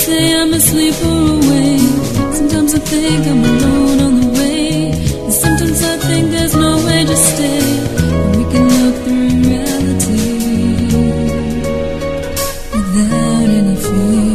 say I'm asleep or awake. Sometimes I think I'm alone on the way, and sometimes I think there's no way to stay, and we can look through reality without any fear.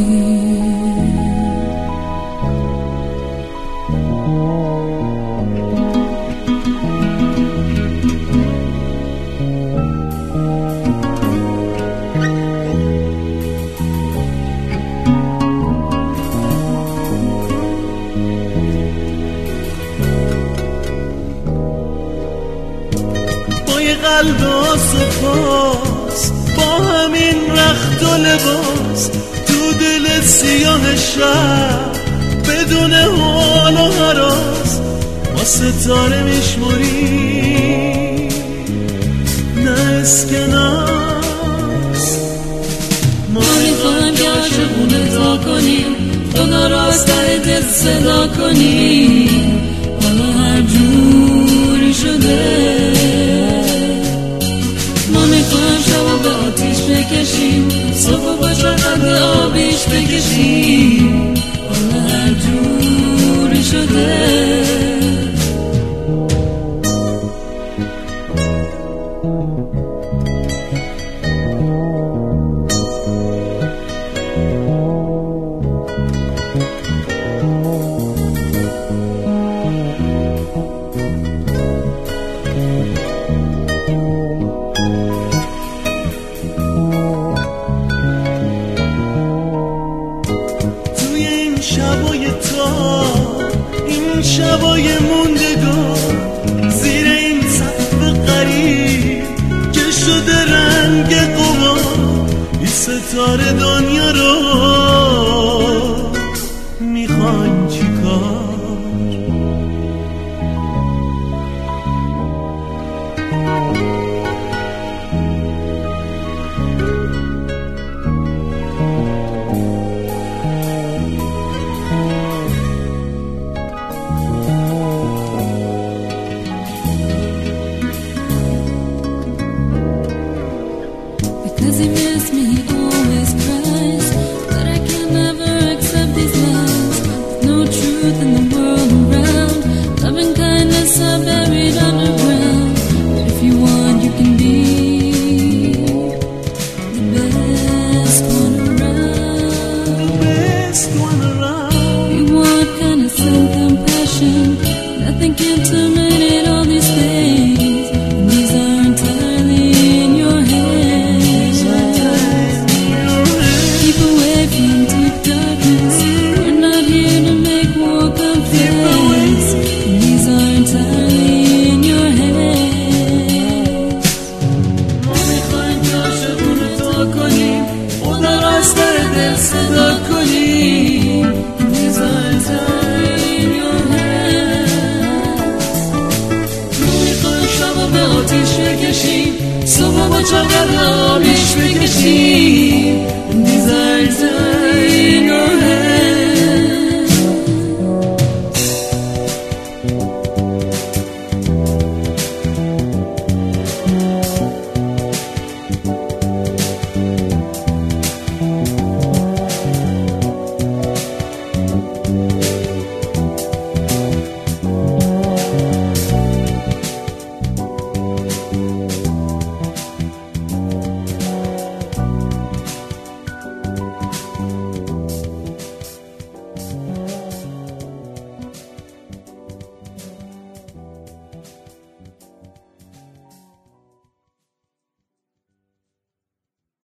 قلب آسفاس با همین رخت و لباس تو دل سیاه شب بدون حال و هراس ما ستاره میشمریم نه اسکناس. ما میخوایم که عاشقونه تا کنیم، خدا را از ته دل صدا کنیم. حالا هر جوری شده ما میخوایم شب به آتیش بکشیم، صبح با چقدر آبیش بکشیم. حالا هر جوری شده شبای تا این شبای موندگار زیر این سقف غریب که شده رنگ قمار، این ستاره دنیا رو میخواین چیکار؟ Cause he miss me, he always cries, but I can never accept these lies. There's no truth in the world around, love and kindness are buried underground. But if you want, you can be the best one around. The best one around. You want kindness and compassion, nothing can terminate all these things, and these are entirely in your hands. صبح با چقدر آبیش بکشیم.